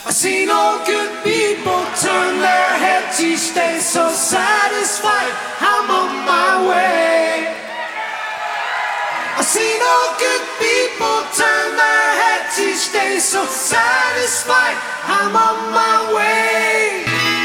I've seen all good people turn their heads each day, so satisfied I'm on my way. I've seen all good people turn their heads each day, so satisfied I'm on my way.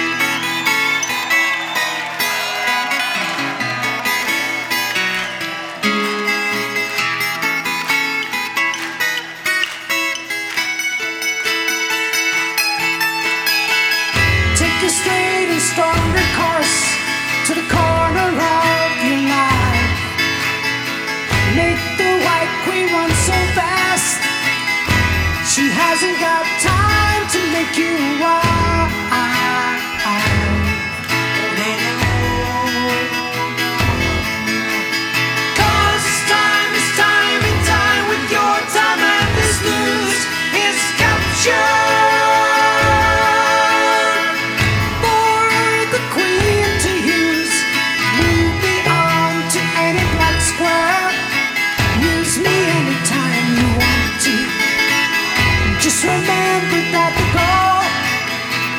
Take a straight and stronger course to the corner of your life. Make the white queen run so fast, she hasn't got time to make you wild. Cause it's time and time with your time, and this news is captured for the queen to use. Move me on to any black square, use me anytime you want to. Just remember that the goal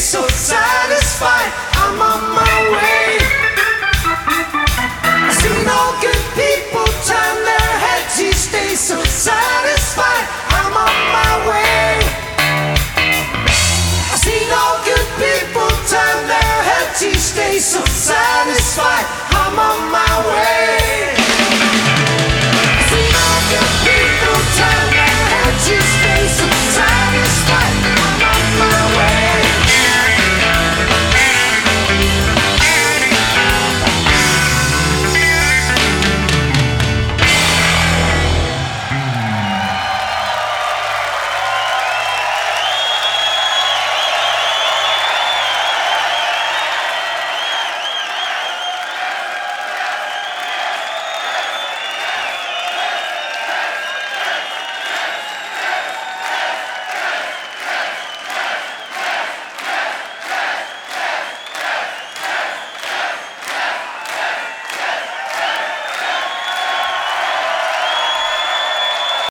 so satisfied.